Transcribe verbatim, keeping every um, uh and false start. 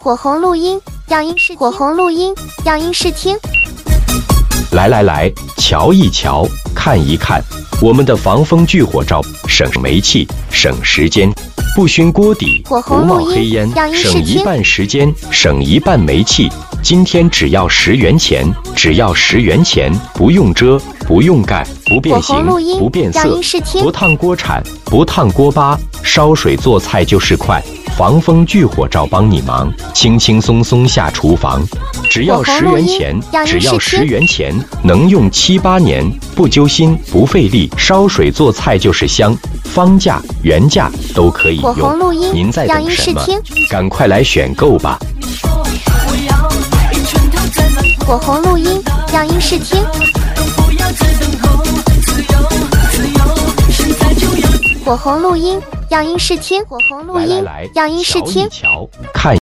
火红录音，样音试火红录音，样音试听。 来来来，瞧一瞧，看一看，我们的防风聚火罩，省煤气，省时间，不熏锅底，不冒黑烟，省一半时间，省一半煤气。今天只要十元钱，只要十元钱，不用遮，不用盖，不变形，不变色，不烫锅铲，不烫锅巴，烧水做菜就是快。防风聚火罩帮你忙，轻轻松松下厨房，只要十元钱，只要十元钱，能用七八年，不揪心不费力，烧水做菜就是香，方价原价都可以用。您在等什么？赶快来选购吧！ 火红录音，样音试听。火红录音，样音试听。火红录音，样音试听。 看。